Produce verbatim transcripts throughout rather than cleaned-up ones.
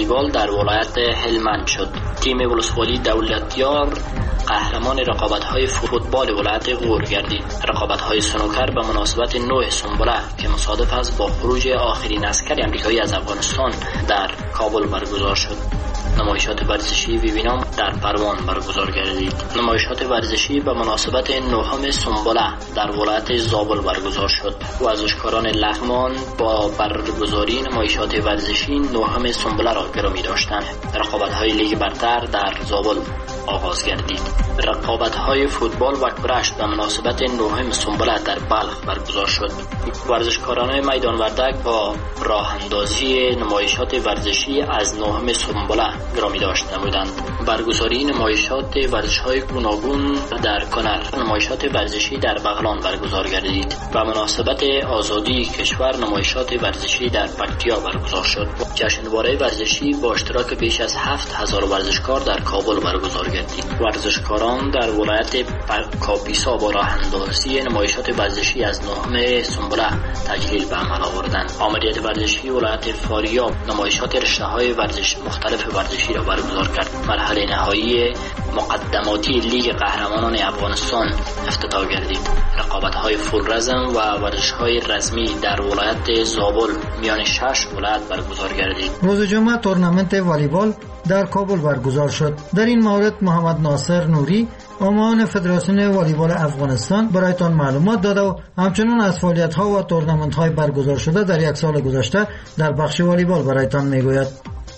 والیبال در ولایت هلمند شد. تیم ولسوالی دولتیار قهرمان رقابت‌های فوتبال ولایت غور گردید. رقابت‌های سنوکر به مناسبت نوع سنبله که مصادف است با خروج آخرین عسکر آمریکایی از افغانستان در کابل برگزار شد. نمایشات ورزشی ویبینام در پروان برگزار گردید. نمایشات ورزشی به مناسبت نهم سنبله در ولایت زابل برگزار شد. ورزشکاران لغمان با برگزاری نمایشات ورزشی نهم سنبله را گرامی داشتند. رقابت‌های لیگ برتر در زابل آغاز گردید. رقابت‌های فوتبال و کرشت به مناسبت نهم سنبله در بلخ برگزار شد. ورزشکاران میدان وردک با راه اندازی نمایشات ورزشی از نهم سنبله گرامی داشت نمودند. برگزاری نمایشات ورزش‌های گوناگون در کنر، نمایشات ورزشی در بغلان برگزار گردید. به مناسبت آزادی کشور نمایشات ورزشی در پکتیا برگزار شد. جشنواره ورزشی با اشتراک بیش از هفت هزار ورزشکار در کابل برگزار گردید. ورزشکاران در ولایت کاپیسا با راه اندازی نمایشات ورزشی از نهم سنبله تجلیل به عمل آوردند. آمریت ورزشی ولایت فاریاب نمایشات رشته‌های ورزش مختلف ورزشی را برگزار کرد. مرحله نهایی مقدماتی لیگ قهرمانان افغانستان افتتاح گردید. رقابت‌های فول رزم و ورزش‌های رزمی در ولایت زابل میان شش ولایت برگزار گردید. روز جمعه تورنمنت والیبال در کابل برگزار شد. در این مورد محمد ناصر نوری معاون فدراسیون والیبال افغانستان برایتان معلومات داد و همچنین از فعالیت‌ها و تورنمنت‌های برگزار شده در یک سال گذشته در بخش والیبال برایتان میگوید.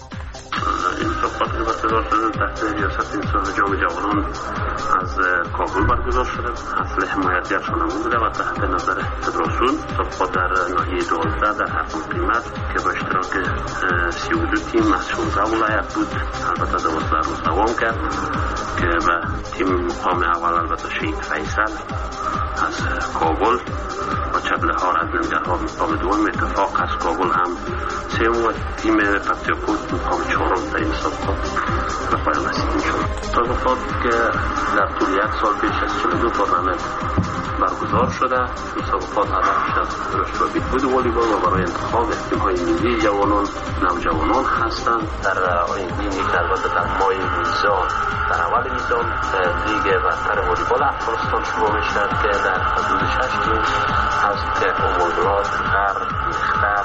تحت ریاست انصاف جام جوانان از کابل برگزار شده. اصل حمایتگرشان همون بوده و تحت نظر فدراسیون صفحات در ناحیه دوازده در هر قیمت که با اشتراک سی و دو تیم از شانزده ولایت بود. البته دوازده روز دوام کرد که به تیم مقام اول البته شهید فیصل از کابل و چبله ها از ننگرها مقام دوم، اتفاق از کابل هم سوم و تیم پکتیاکوت مقام چهارم در این مسابقات به پایان رسیده شد. مسابقات که در طول یک سال بیش از چهل و دو تورنمنت برگزار شده. مسابقات هدفش از رشد و بهبود والیبال و برای انتخاب تیم‌های ملی جوانان نوجوانان هستند. در آینده یک البته در ماه میزان در اول میزان لیگ برتر والیبال افغانستان شروع میشه که در حدود شش تیم هست که امیدوار غر میختر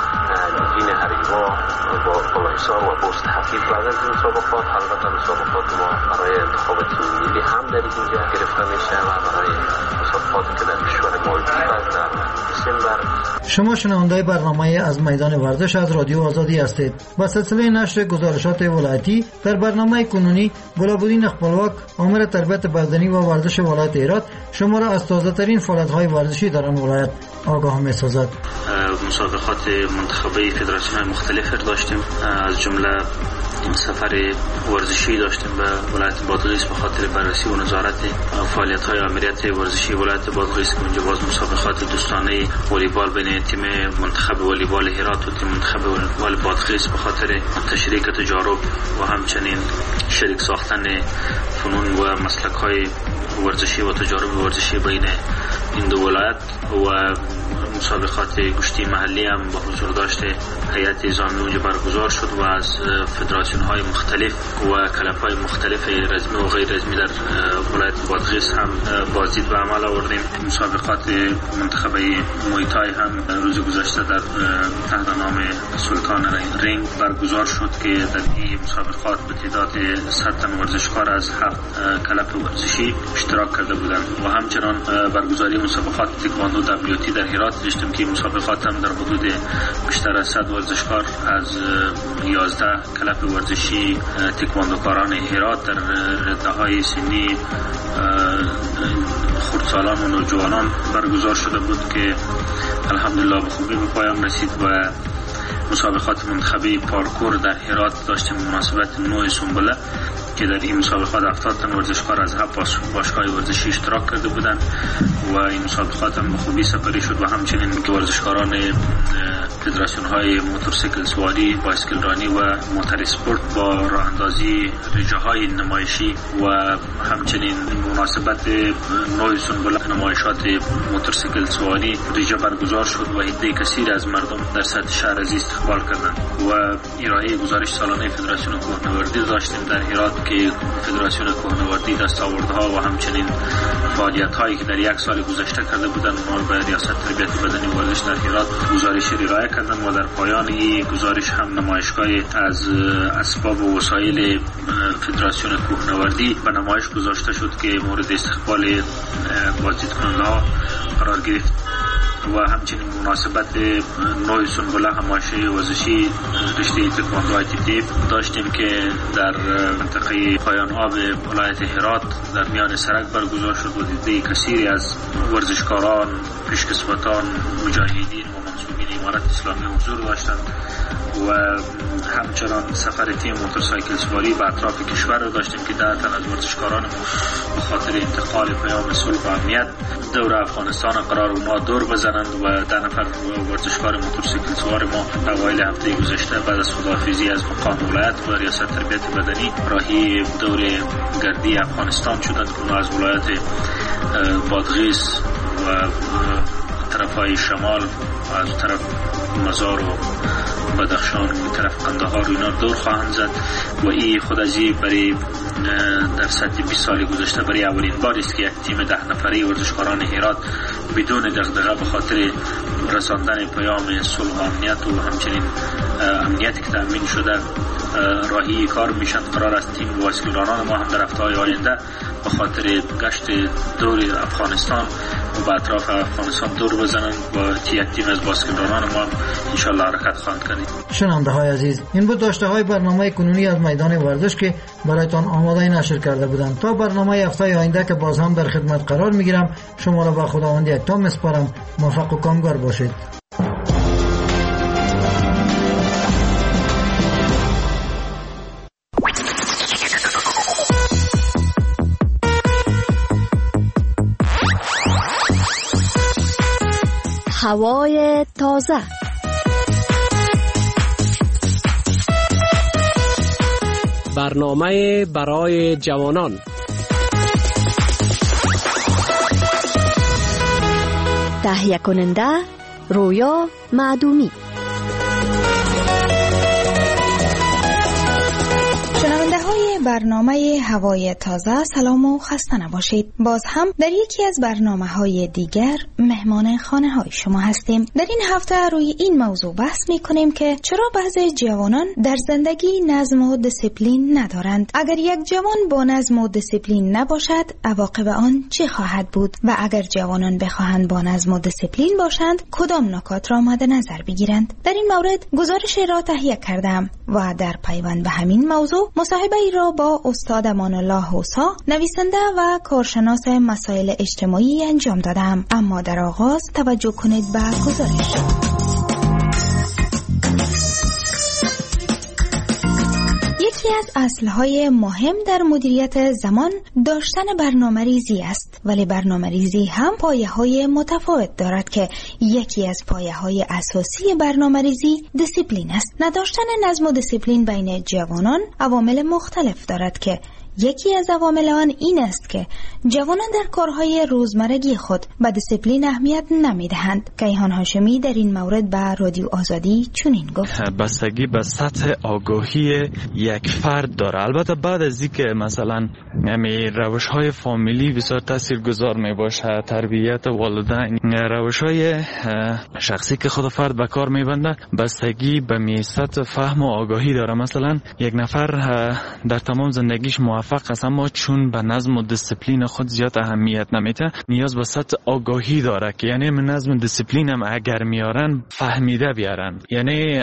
نگین هریوا با قلعه‌سار و بست حفیظ بعد از این مسابقات البته مسابقات ما برای انتخاب تیم ملی هم در اینجا گرفته میشه و برای مسابقاتی که در کشور مالدیو در دسامبر. شما شنونده برنامه از میدان ورزش از رادیو آزادی هستید. با سلسله نشر گزارشات ولایتی در برنامه کنونی گلابودین اقبالواک آمر تربیت بدنی و ورزش ولایت هرات شما را از تازه ترین فعالیت‌های ورزشی در آن ولایت آگاه می‌سازد. مسابقات منتخبه فدراسیون مختلف داشتیم، از جمله سفر ورزشی داشتیم به ولایت بادغیس به خاطر بررسی و نظارت فعالیت‌های آمریت ورزشی ولایت بادغیس که اونجا باز مسابقات دوستانه والیبال بین تیم منتخب والیبال هرات و تیم منتخب والیبال بادغیس به خاطر تشریک تجارب و همچنین شریک ساختن فنون و مسلک‌های ورزشی و تجارب ورزشی بین این دو ولایت و مسابقات گشتی محلی هم با حضور داشته هیئت نظامی اونجا برگزار شد و از فدراسیون های مختلف و کلب های مختلف رزمی و غیر رزمی در ولایت بادغیس هم بازدید به عمل آوردیم. مسابقات منتخبه مویتای هم روز گذشته در تحت نام سلطان رینگ برگزار شد که در این مسابقات به تعداد صد تن ورزشکار از هفت کلب ورزشی اشتراک کرده بودند و همچنان برگزاری مسابقات تکواندو دبلیو تی در هرات داشتیم که مسابقات هم در حدود بیشتر از صد ورزشکار از یازده کلب ورزشی تکواندوکاران هرات در رده‌های سنی خردسالان و نوجوانان برگزار شده بود که الحمدلله به خوبی به پایان رسید. و مسابقات منتخبی پارکور در هرات داشتیم مناسبت نوع سنبله که در این مسابقات هفتاد تن ورزشکار از هفت باشگاه ورزشی اشتراک کرده بودند و این مسابقات هم خوبی سپری شد و همچنین ورزشکاران فدراسیون های موتورسیکل سواری، بایسکل رانی و موتور اسپورت با راه اندازی رژه‌های نمایشی و همچنین مناسبت نوع سنبله نمایشات موتورسیکل سواری رژه برگزار شد و عده کثیر از مردم در سطح شهر از استقبال کردند و ارائه گزارش سالانه فدراسیون کوهنوردی داشتیم در هرات که فدراسیون کوهنوردی دستاوردها و همچنین فعالیت‌هایی که در یک سال گذشته کرده بودند اونها به ریاست تربیت بدنی و ورزش در هرات گزارش ارائه کردند و در پایان این گزارش هم نمایشگاه از اسباب و وسایل فدراسیون کوهنوردی به نمایش گذاشته شد که مورد استقبال بازدیدکننده‌ها قرار گرفت و همچنین مناسبت نوع سنبله همایش ورزشی رشته تکواندو آی تی تی داشتیم که در منطقه پایان آب ولایت هرات در میان سرک برگزار شد و دیده کثیری از ورزشکاران، پیشکسوتان، مجاهدین و منصوبین امارت اسلامی حضور داشتند و همچنان سفر تیم موتورسایکل سواری به اطراف کشور رو داشتیم که ده تن از ورزشکاران به خاطر انتقال پیام صلح و امنیت دور افغانستان قرار اونا دور بزنند و ده نفر ورزشکار موتورسیکل سوار ما اوایل هفته گذشته بعد از خداحافظی از مقام ولایت و ریاست تربیت بدنی راهی دور گردی افغانستان شدند که اونا از ولایت بادغیس و طرفای شمال و از طرف مزار و بدخشان و طرف قندهار و اینا دور خواهند زد و این خود از این برای در سطح بیست سال گذشته برای اولین بار است که یک تیم ده نفره ورزشکاران هرات بدون دغدغه به خاطر رساندن پیام صلح و امنیت و همچنین امنیتی که تامین شده راهی کار میشن. قرار است تیم بایسکلرانان ما هم در هفته‌های آینده به خاطر گشت دور افغانستان و به اطراف افغانستان دور بزنند و تیم از بایسکلرانان ما ان شاء الله حرکت خواهند کنیم. شنونده های عزیز، این بود داشته های برنامه کنونی از میدان ورزش که برایتان آماده نشر کرده بودم. تا برنامه هفته آینده که باز هم در خدمت قرار میگیرم، شما را به خداوند یکتا میسپارم. موفق و کامگار باشید. هوای تازه، برنامه برای جوانان، تهیه کننده رویا معدومی. برنامه هوای تازه سلام و خسته نباشید. باز هم در یکی از برنامه های دیگر مهمان خانه های شما هستیم. در این هفته روی این موضوع بحث می کنیم که چرا بعضی جوانان در زندگی نظم و دیسیپلین ندارند. اگر یک جوان با نظم و دیسیپلین نباشد عواقب آن چه خواهد بود و اگر جوانان بخواهند با نظم و دیسیپلین باشند کدام نکات را مد نظر بگیرند. در این مورد گزارش را تهیه کردم و در پیوند به همین موضوع مصاحبه ای را با استاد امان الله حوسا، نویسنده و کارشناس مسائل اجتماعی انجام دادم. اما در آغاز توجه کنید به گزارش. یکی از اصلهای مهم در مدیریت زمان داشتن برنامه ریزی است، ولی برنامه ریزی هم پایه های متفاوت دارد که یکی از پایه های اساسی برنامه ریزی دیسیپلین است. نداشتن نظم و دیسیپلین بین جوانان عوامل مختلف دارد که یکی از عوامل آن این است که جوانان در کارهای روزمرگی خود به دیسیپلین اهمیت نمیدهند. کیهان هاشمی در این مورد به رادیو آزادی چنین گفت: بستگی به سطح آگاهی یک فرد داره. البته بعد از اینکه مثلا همین روش‌های فامیلی بسیار تاثیرگذار میباشه، تربیت والدین، روش‌های شخصی که خود فرد به کار میبنده، بستگی به سطح فهم و آگاهی داره. مثلا یک نفر در تمام زندگیش موفق موفق است، اما چون به نظم و دیسیپلین خود زیاد اهمیت نمیده، نیاز به سطح آگاهی داره که یعنی من نظم و دیسیپلین هم اگر میارن فهمیده بیارن، یعنی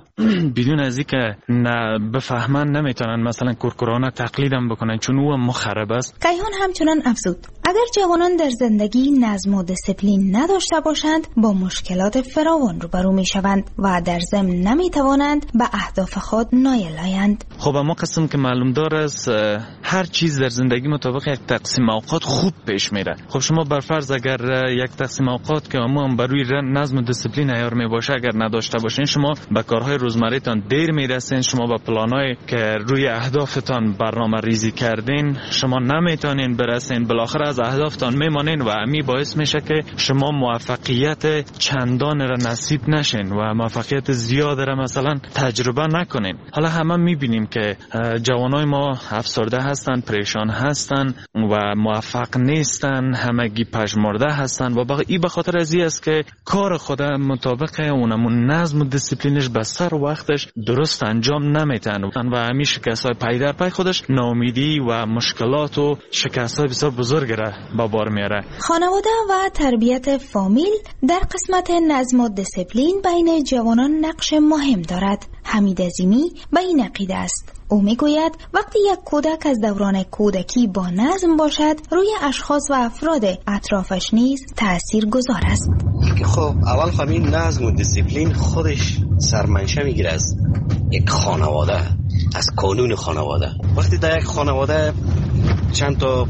بدون از اینکه نه بفهمن نمیتونن مثلا کورکورانه تقلیدم بکنن چون او مخرب است. کیهان همچنان افزود اگر جوانان در زندگی نظم و دیسیپلین نداشته باشند با مشکلات فراوان روبرو میشوند و در ضمن نمیتوانند به اهداف خود نایل آیند. خب اما قسم که معلوم دار است هر چیز در زندگی مطابق یک تقسیم اوقات خوب پیش میره. خب شما بر فرض اگر یک تقسیم اوقات که اما هم بروی نظم و دیسیپلین عیار می باشه اگر نداشته باشین، شما به کارهای روزمره‌تان دیر میرسین، شما به پلانای که روی اهدافتان برنامه ریزی کردین شما نمیتونین برسین، بالاخره از اهدافتان میمانین و امی باعث میشه که شما موفقیت چندان را نصیب نشین و موفقیت زیاد را مثلا تجربه نکنین. حالا همه میبینیم که جوانای ما افسرده هستن، پریشان هستن و موفق نیستن، همگی پژمرده هستن و باقی به خاطر از این است که کار خود مطابق اونمون نظم و دیسیپلینش به سر وقتش درست انجام نمیتن و همیشه شکست‌های پی در پی خودش ناامیدی و مشکلات و شکست‌های بسیار بزرگ را به بار میاره. خانواده و تربیت فامیل در قسمت نظم و دیسیپلین بین جوانان نقش مهم دارد. حمید عظیمی به این عقیده است. او میگوید وقتی یک کودک از دوران کودکی با نظم باشد روی اشخاص و افراد اطرافش نیز تأثیر گذار است. خب اول خب این نظم و دیسیپلین خودش سرمنشه میگیره از یک خانواده، از قانون خانواده. وقتی در یک خانواده چند تا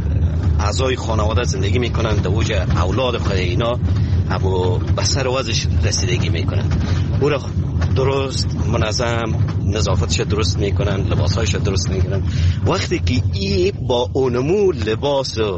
اعضای خانواده زندگی میکنن، در اوج اولاد خود اینا ابو بسر وازش رسیدگی میکنن، او را درست منظم نظافتش درست میکنن، لباسهایش درست میکنن. وقتی که ای با اونمو لباس و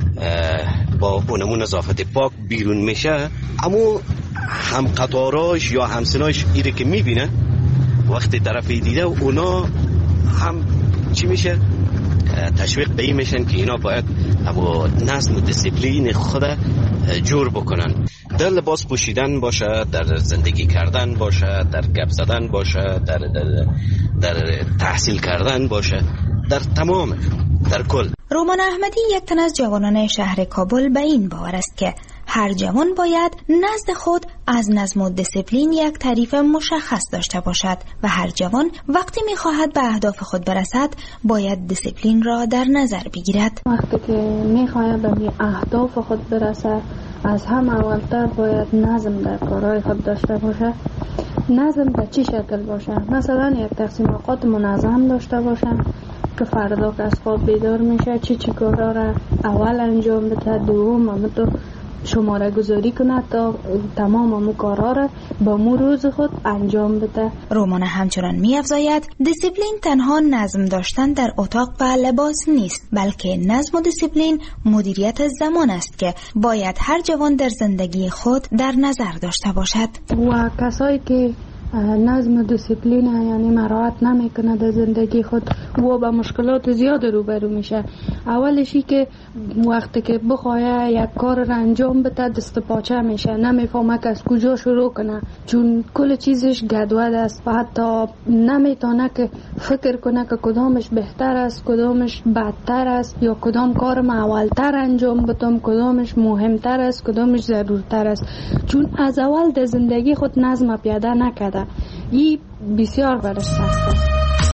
با اونمو نظافت پاک بیرون میشه، اما هم قطاراش یا همسناش ایره که میبینه وقتی طرفی دیده اونا هم چی میشه؟ تشویق به این میشن که اینا باید ابو نظم و دیسیپلین خود جور بکنن. در لباس پوشیدن باشه، در زندگی کردن باشه، در گپ زدن باشه، در, در, در تحصیل کردن باشه، در تمام در کل. رومان احمدی یک تن از جوانان شهر کابل به این باور است که هر جوان باید نزد خود از نظم و دیسیپلین یک تعریف مشخص داشته باشد و هر جوان وقتی می‌خواهد به اهداف خود برسد باید دیسیپلین را در نظر بگیرد. وقتی که می‌خواهد به اهداف خود برسد از هم اولتر باید نظم در کارهای خود داشته باشد. نظم به چه شکل باشه؟ مثلا یک تقسیم اوقات منظم داشته باشه که فردا که از خواب بیدار میشه چی چی کارا را اول انجام بده، دوم هم تو شماره گذاری کنه تا تمام همون کارا را با مو روز خود انجام بده. رومان همچنان می‌افزاید دیسیپلین تنها نظم داشتن در اتاق و لباس نیست، بلکه نظم و دیسیپلین مدیریت زمان است که باید هر جوان در زندگی خود در نظر داشته باشد. و کسایی که نظم و دیسیپلین یعنی مراعات نمیکنه در زندگی خود و با مشکلات زیاد روبرو میشه. اولشی که وقتی که بخواه یک کار را انجام بده دست پاچه میشه، نمیفهمه که از کجا شروع کنه چون کل چیزش گدود است و حتی نمیتونه که فکر کنه که کدامش بهتر است، کدامش بدتر است یا کدام کار ما اولتر انجام بدم، کدامش مهمتر است، کدامش ضرورتر است، چون از اول در زندگی خود نظم پیاده نکرده. این بسیار برش سخت است.